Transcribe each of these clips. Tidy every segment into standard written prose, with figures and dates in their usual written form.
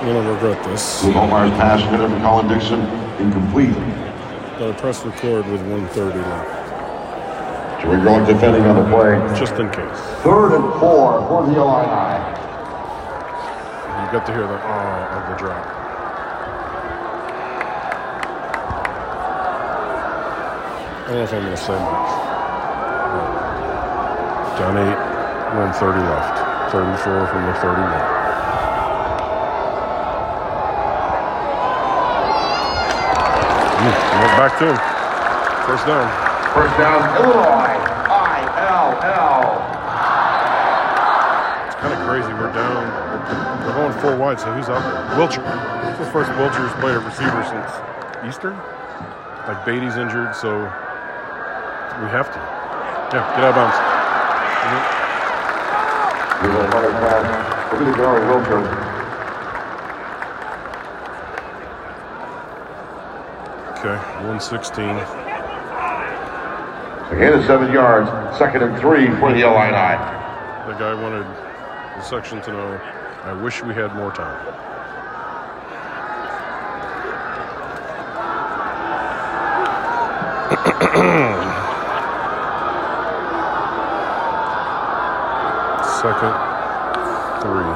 gonna regret this. Omar pass good for Colin Dixon, incomplete. Gotta press record with 1:30 left. Joey Garlick defending on the play. Just in case. 3rd and 4 for the Illini. You got to hear the of the drop. I don't know if I'm gonna say much. Down 8, 1:30 left. 34 from the 31. Went back to him. First down. First down, Illinois. ILL. It's kind of crazy. We're down. We're going full wide, so who's out there? Wilcher. It's the first Wilcher's played a receiver since Eastern. Like Beatty's injured, so we have to. Yeah, get out of bounds. Okay, 116. So gain of 7 yards. 2nd and 3 for the Illini. The guy wanted the section to know, I wish we had more time. Second, 3.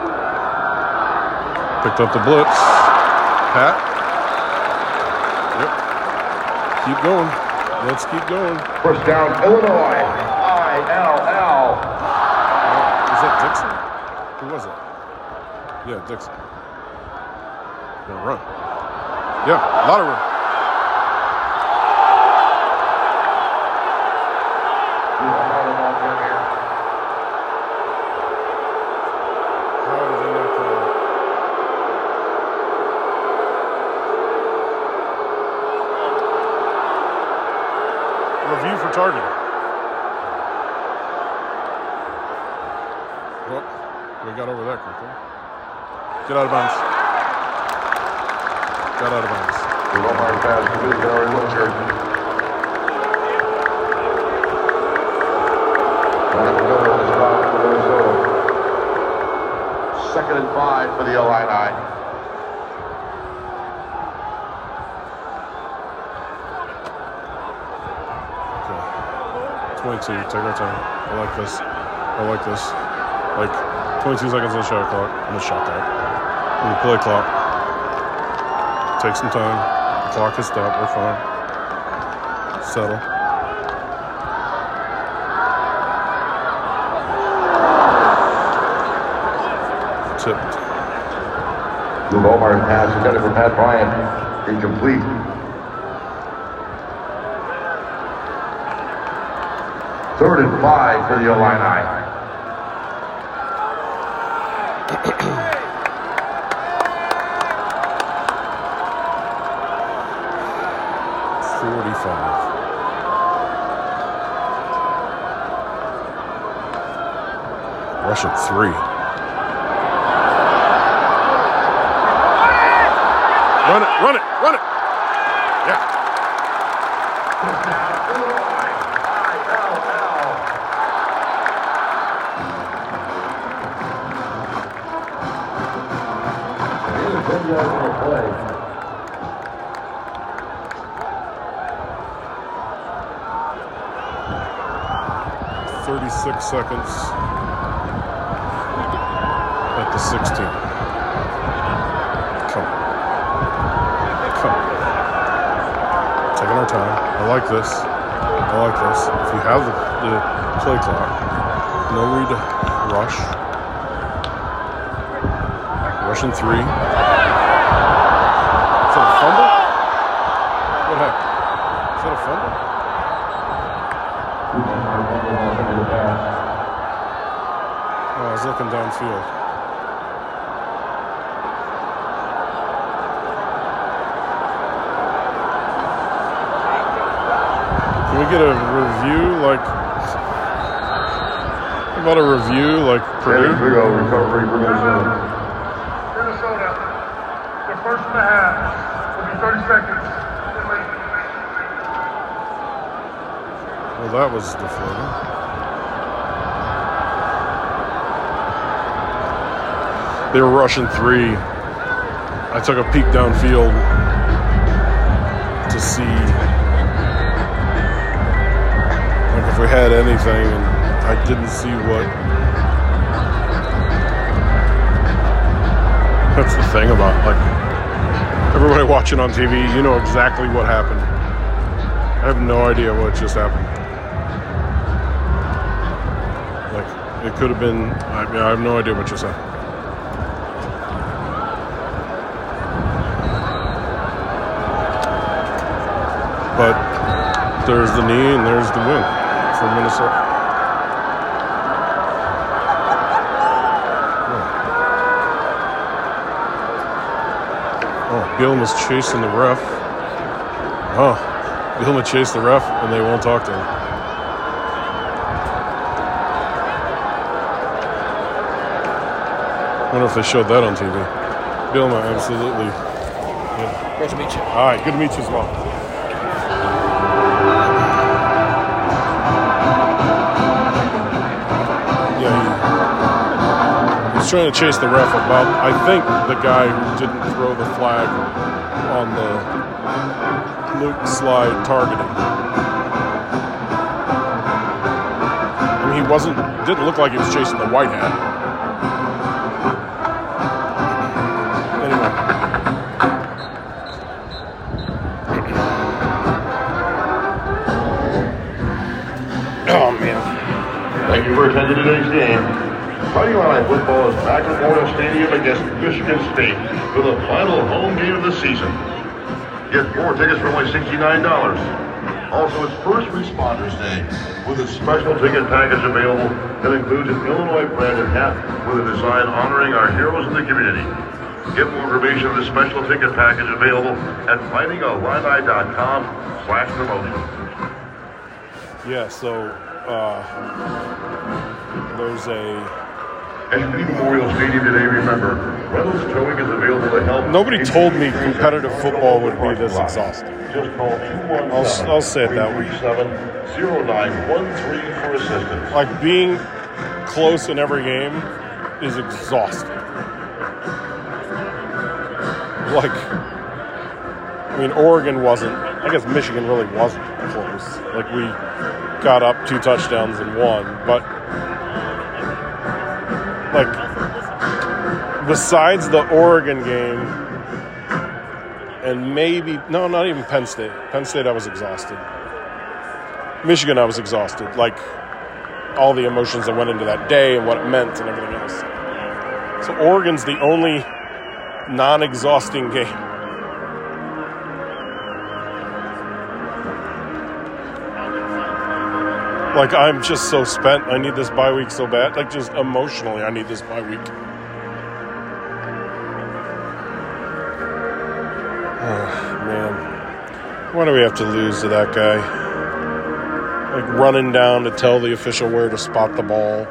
Picked up the blitz. Pat. Yep. Keep going. Let's keep going. First down, Illinois. ILL. Was that Dixon? Who was it? Yeah, Dixon. Gonna run. Yeah, a lot of run. How did they not call it? Review for targeting. Well, we got over that quickly. Get out of bounds. Got out of bounds. Second and 5 for the Illini. Okay. 22, take our time. I like this. Like 22 seconds on the shot clock. On the shot clock. On the play clock. Take some time. The clock has stopped. We're fine. Settle. Tipped. The Omar pass intended for Pat Bryant. Incomplete. Third and 5 for the Illini. Russian 3. Run it. Yeah. .36 seconds at the 16. Come on. Taking our time. I like this. If you have the play clock, no need to rush. Russian 3. Is that a fumble? What happened? Is that a fumble? Oh, I was looking downfield. Can we get a review like Purdue? Recovery for Minnesota. Minnesota, the first and a half will be 30 seconds. Well, that was deflating. They were rushing 3 I took a peek downfield to see like if we had anything, and I didn't see what. That's the thing about like everybody watching on TV. You know exactly what happened. I have no idea what just happened. Like it could have been. I have no idea what just happened. But there's the knee and there's the win for Minnesota. Oh, Bielema's chasing the ref. Oh, Bielema chased the ref and they won't talk to him. I wonder if they showed that on TV. Bielema, absolutely. Yeah. Great to meet you. All right, good to meet you as well. He's trying to chase the ref about, I think, the guy who didn't throw the flag on the Luke slide targeting. I mean, didn't look like he was chasing the white hat. Anyway. Oh, man. Thank you for attending today's game. Fighting Illini football is back at Memorial Stadium against Michigan State for the final home game of the season. Get 4 tickets for only $69. Also, it's First Responders Day with a special ticket package available that includes an Illinois branded hat with a design honoring our heroes in the community. Get more information on the special ticket package available at fightingillini.com/promotion. Yeah, so there's a... As you leave Memorial Stadium today, remember, Reynolds Towing is available to help. Nobody told me competitive football would be this exhausting. Just call 217 I'll say it that way. 0913 for assistance. Like, being close in every game is exhausting. Like, I mean, Oregon wasn't. I guess Michigan really wasn't close. Like, we got up 2 touchdowns and won, but like, besides the Oregon game, and maybe, no, not even Penn State. Penn State, I was exhausted. Michigan, I was exhausted. Like, all the emotions that went into that day and what it meant and everything else. So Oregon's the only non-exhausting game. Like, I'm just so spent. I need this bye week so bad. Like, just emotionally, I need this bye week. Oh, man. Why do we have to lose to that guy? Like, running down to tell the official where to spot the ball.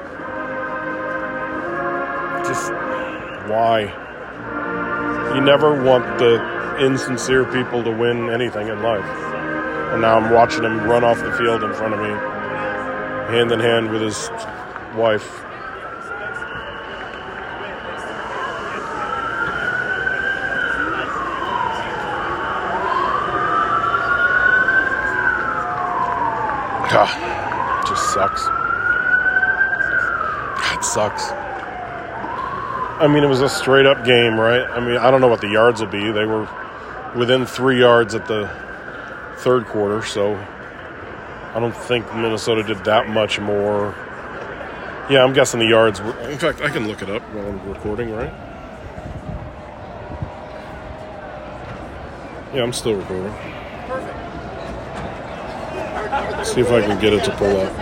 Just, why? You never want the insincere people to win anything in life. And now I'm watching him run off the field in front of me, hand in hand with his wife. Just sucks. It sucks. I mean, it was a straight-up game, right? I mean, I don't know what the yards will be. They were within 3 yards at the third quarter, so I don't think Minnesota did that much more. Yeah, I'm guessing the yards were... In fact, I can look it up while I'm recording, right? Yeah, I'm still recording. Perfect. See if I can get it to pull up.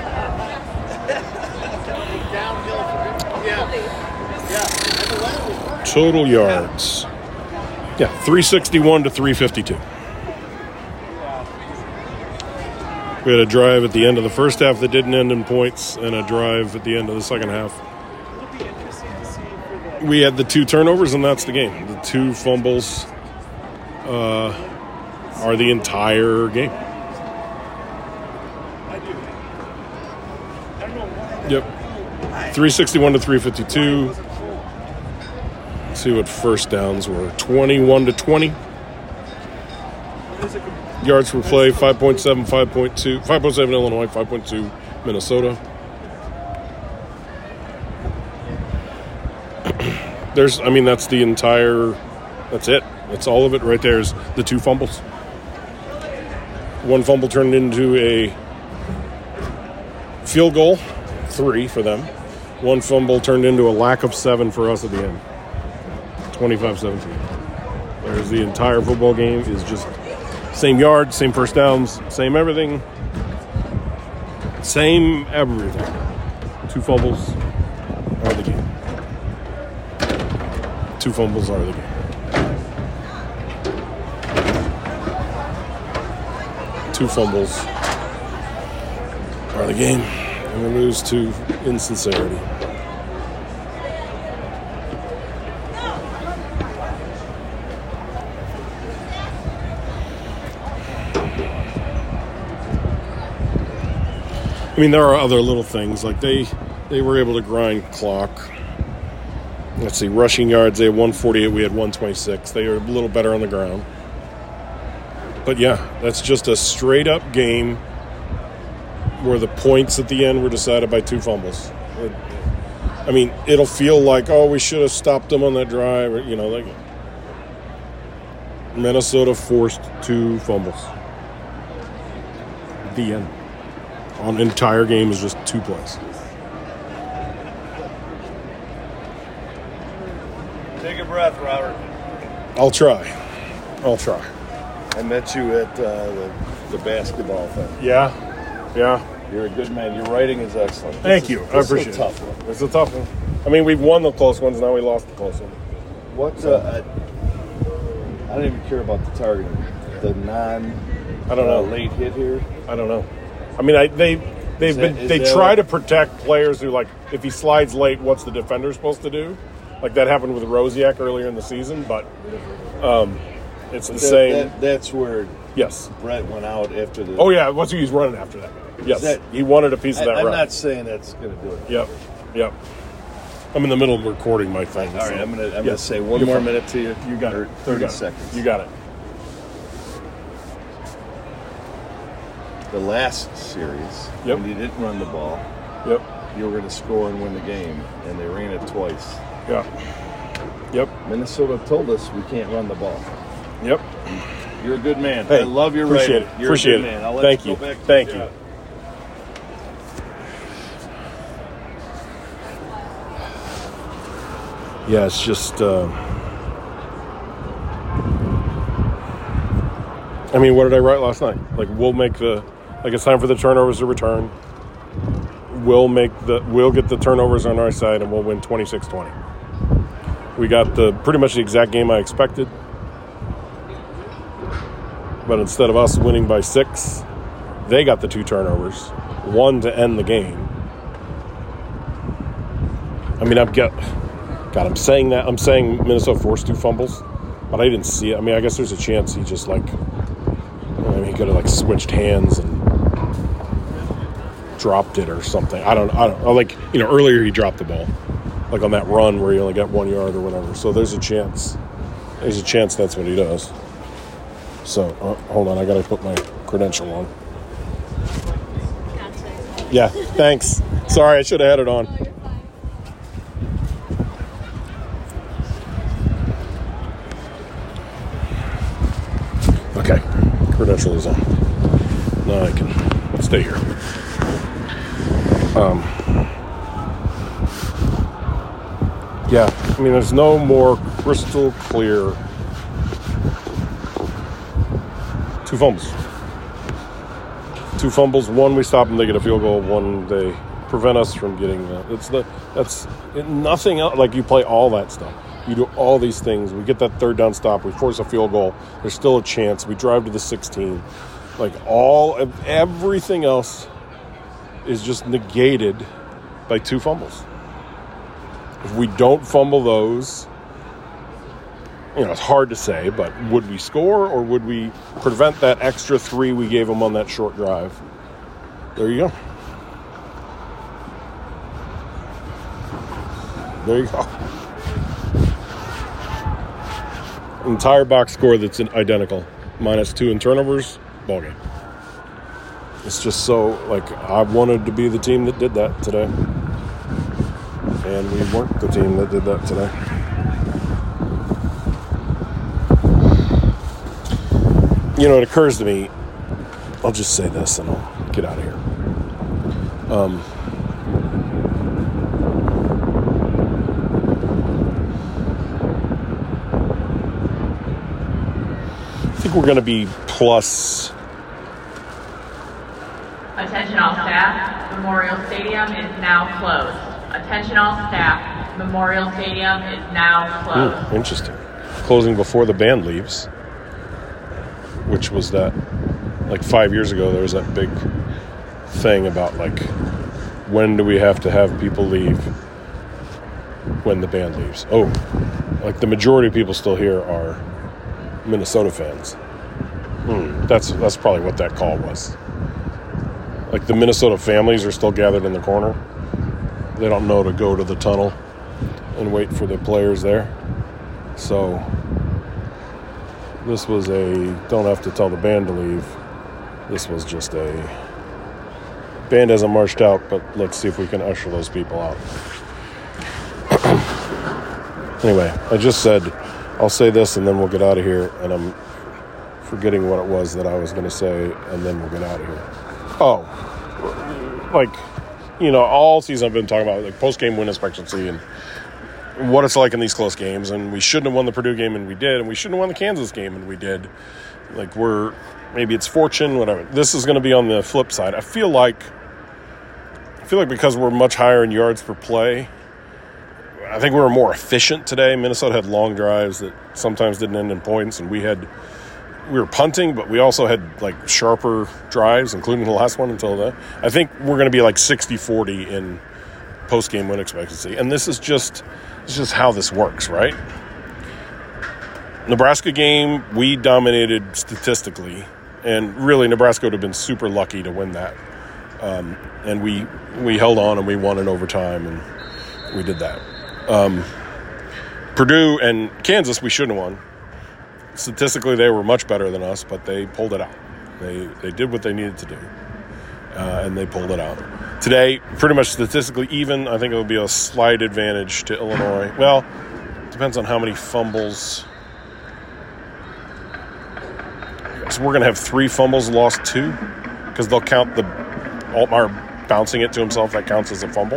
Total yards. Yeah, 361 to 352. We had a drive at the end of the first half that didn't end in points, and a drive at the end of the second half. We had the 2 turnovers, and that's the game. The 2 fumbles are the entire game. Yep. 361 to 352. See what first downs were. 21-20. Yards per play, 5.7, 5.2. 5.7 Illinois, 5.2 Minnesota. That's the entire, that's it. That's all of it right there is the 2 fumbles. 1 fumble turned into a field goal, 3 for them. 1 fumble turned into a lack of 7 for us at the end. 25-17. There's the entire football game is just same yards, same first downs, same everything. Same everything. 2 fumbles are the game. 2 fumbles are the game. 2 fumbles are the game. And we lose to insincerity. There are other little things. Like they were able to grind clock. Let's see, rushing yards, they had 148, we had 126. They are a little better on the ground. But yeah, that's just a straight up game where the points at the end were decided by 2 fumbles. It'll feel like, we should have stopped them on that drive. Or, like Minnesota forced 2 fumbles. The end. On the entire game is just 2 plays. Take a breath, Robert. I'll try. I met you at the basketball thing. Yeah. You're a good man. Your writing is excellent. Thank you. I appreciate it. It's a tough one. It's a tough one. We've won the close ones. Now we lost the close one. What? I don't even care about the targeting. The I don't know. Late hit here. I don't know. They try to protect players who, like, if he slides late, what's the defender supposed to do? Like that happened with Rosiak earlier in the season, but it's the same. That's where yes, Brett went out after the. Oh yeah, he's running after that. Yes, he wanted a piece of that. I'm run. not saying that's going to do it. Yep. I'm in the middle of recording my thing. All right, I'm gonna say one more minute to you. You got it. 30 seconds. You got it. The last series, when you didn't run the ball, you were going to score and win the game, and they ran it twice. Yep. Minnesota told us we can't run the ball. Yep. You're a good man. Hey, I love your appreciate writing. it. You're appreciate a good it. man. I'll let Thank you. You. Go back to Thank the you. job. Yeah, it's just. What did I write last night? Like, it's time for the turnovers to return. We'll get the turnovers on our side, and we'll win 26-20. We got pretty much the exact game I expected. But instead of us winning by 6, they got the 2 turnovers, 1 to end the game. I'm saying that. I'm saying Minnesota forced 2 fumbles, but I didn't see it. I guess there's a chance he just he could have switched hands and dropped it or something. I don't know. Earlier he dropped the ball, on that run where he only got 1 yard or whatever. So there's a chance. That's what he does. So hold on, I gotta put my credential on. Yeah, thanks. Sorry, I should have had it on. Okay, credential is on. Now I can stay here. There's no more crystal clear 2 fumbles. 2 fumbles. 1 we stop them, they get a field goal. 1 they prevent us from getting that. That's nothing else. Like, you play all that stuff. You do all these things. We get that 3rd down stop. We force a field goal. There's still a chance. We drive to the 16. Everything else is just negated by 2 fumbles. If we don't fumble those, it's hard to say, but would we score or would we prevent that extra 3 we gave them on that short drive? There you go. There you go. Entire box score that's identical. -2 in turnovers, ball game. It's just so, like, I wanted to be the team that did that today. And we weren't the team that did that today. You know, it occurs to me, I'll just say this and I'll get out of here. I think we're going to be plus. Attention all staff, Memorial Stadium is now closed. Attention all staff, Memorial Stadium is now closed. Interesting. Closing before the band leaves, which was that, like 5 years ago, there was that big thing about, like, when do we have to have people leave when the band leaves? Oh, like the majority of people still here are Minnesota fans. That's probably what that call was. Like the Minnesota families are still gathered in the corner. They don't know to go to the tunnel and wait for the players there. So this was don't have to tell the band to leave. This was just band hasn't marched out, but let's see if we can usher those people out. Anyway, I just said I'll say this and then we'll get out of here, and I'm forgetting what it was that I was going to say, and then we'll get out of here. Oh, like, you know, all season I've been talking about, like, post-game win expectancy and what it's like in these close games, and we shouldn't have won the Purdue game, and we did, and we shouldn't have won the Kansas game, and we did. Like, maybe it's fortune, whatever. This is going to be on the flip side. I feel like because we're much higher in yards per play, I think we were more efficient today. Minnesota had long drives that sometimes didn't end in points, and we were punting, but we also had, like, sharper drives, including the last one until then. I think we're going to be like 60-40 in post-game win expectancy. And this is just how this works, right? Nebraska game, we dominated statistically, and really Nebraska would have been super lucky to win that. And we held on and we won in overtime, and we did that. Purdue and Kansas, we shouldn't have won. Statistically, they were much better than us, but they pulled it out. They did what they needed to do, and they pulled it out. Today, pretty much statistically even. I think it will be a slight advantage to Illinois. Well, depends on how many fumbles. So we're going to have 3 fumbles, lost 2, because they'll count the Altmaier bouncing it to himself. That counts as a fumble.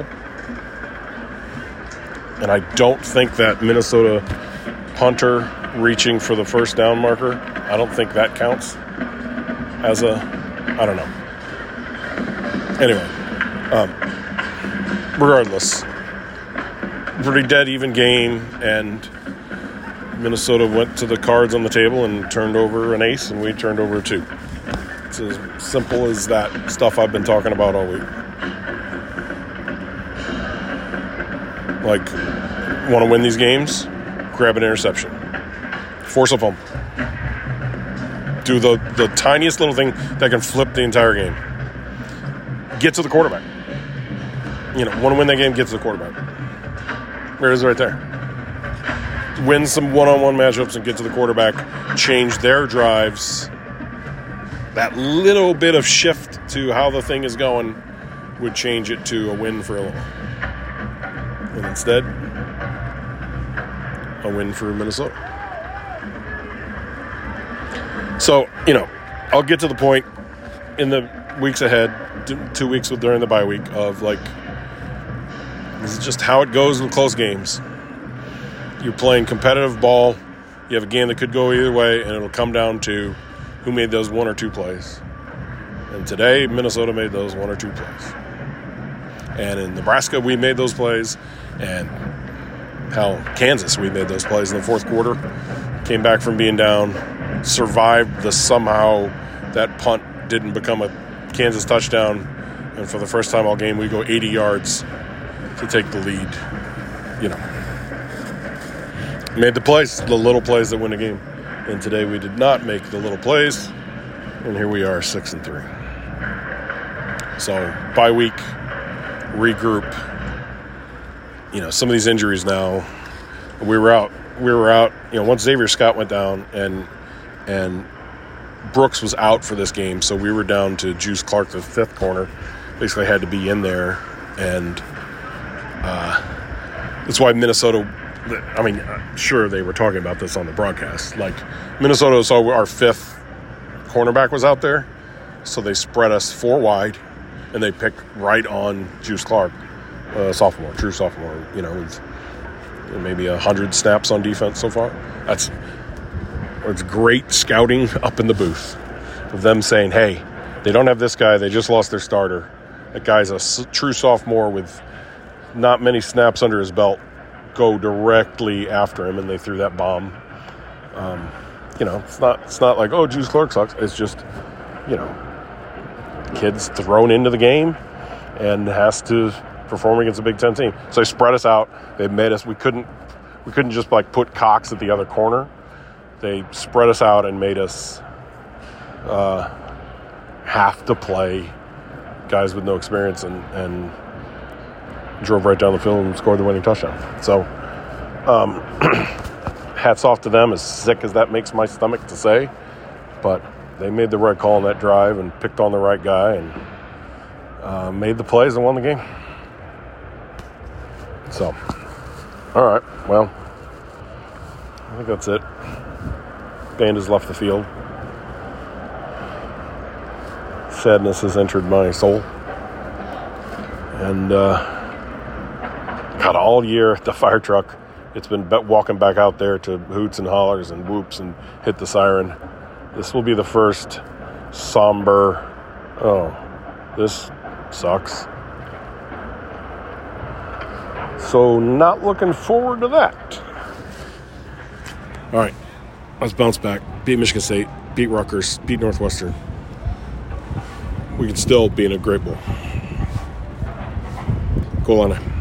And I don't think that Minnesota punter reaching for the first down marker, I don't think that counts as I don't know. Anyway, regardless, pretty dead even game, and Minnesota went to the cards on the table and turned over an ace, and we turned over a 2. It's as simple as that stuff I've been talking about all week. Like, want to win these games? Grab an interception. Force a fumble. Do the tiniest little thing that can flip the entire game. Get to the quarterback. You know, want to win that game, get to the quarterback. There it is right there. Win some one-on-one matchups and get to the quarterback. Change their drives. That little bit of shift to how the thing is going would change it to a win for Illinois. And instead, a win for Minnesota. So, you know, I'll get to the point in the weeks ahead, 2 weeks during the bye week, of, like, this is just how it goes in close games. You're playing competitive ball. You have a game that could go either way, and it'll come down to who made those 1 or 2 plays. And today, Minnesota made those 1 or 2 plays. And in Nebraska, we made those plays. And hell, Kansas, we made those plays in the fourth quarter. Came back from being down, survived somehow that punt didn't become a Kansas touchdown. And for the first time all game, we go 80 yards to take the lead. You know, made the plays, the little plays that win a game. And today we did not make the little plays. And here we are, 6-3. So, bye week, regroup. You know, some of these injuries now, We were out. Once Xavier Scott went down and Brooks was out for this game, so we were down to Juice Clark, the fifth corner. Basically had to be in there, and that's why Minnesota, sure they were talking about this on the broadcast. Like, Minnesota saw our fifth cornerback was out there, so they spread us 4 wide, and they picked right on Juice Clark, sophomore, true sophomore, with maybe 100 snaps on defense so far. It's great scouting up in the booth of them saying, hey, they don't have this guy, they just lost their starter. That guy's a true sophomore with not many snaps under his belt. Go directly after him, and they threw that bomb. It's not like, oh, Juice Clark sucks. It's just, kids thrown into the game and has to perform against a Big Ten team. So they spread us out. They made us. We couldn't just like put Cox at the other corner. They spread us out and made us have to play guys with no experience and drove right down the field and scored the winning touchdown. So hats off to them, as sick as that makes my stomach to say. But they made the right call on that drive and picked on the right guy and made the plays and won the game. So, all right, well, I think that's it. Band has left the field. Sadness has entered my soul. And all year at the fire truck, it's been walking back out there to hoots and hollers and whoops and hit the siren. This will be the first somber, this sucks. So not looking forward to that. All right, let's bounce back. Beat Michigan State, beat Rutgers, beat Northwestern. We could still be in a great bowl. Go on.